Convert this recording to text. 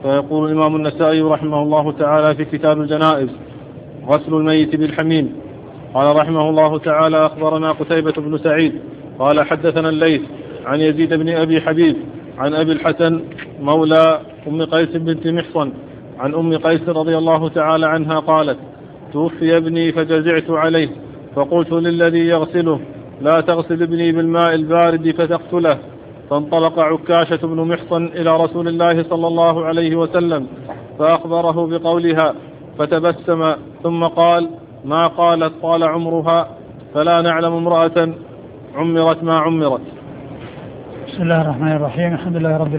فيقول الإمام النسائي رحمه الله تعالى في كتاب الجنائز: غسل الميت بالحميم. قال رحمه الله تعالى: أخبرنا قتيبة بن سعيد قال حدثنا الليث عن يزيد بن أبي حبيب عن أبي الحسن مولى أم قيس بنت محصن عن أم قيس رضي الله تعالى عنها قالت: توفي ابني فجزعت عليه، فقلت للذي يغسله: لا تغسل ابني بالماء البارد فتقتله. فانطلق عكاشة بن محصن إلى رسول الله صلى الله عليه وسلم فأخبره بقولها، فتبسم ثم قال: ما قالت طال عمرها، فلا نعلم امرأة عمرت ما عمرت. بسم الله الرحمن الرحيم. الحمد لله رب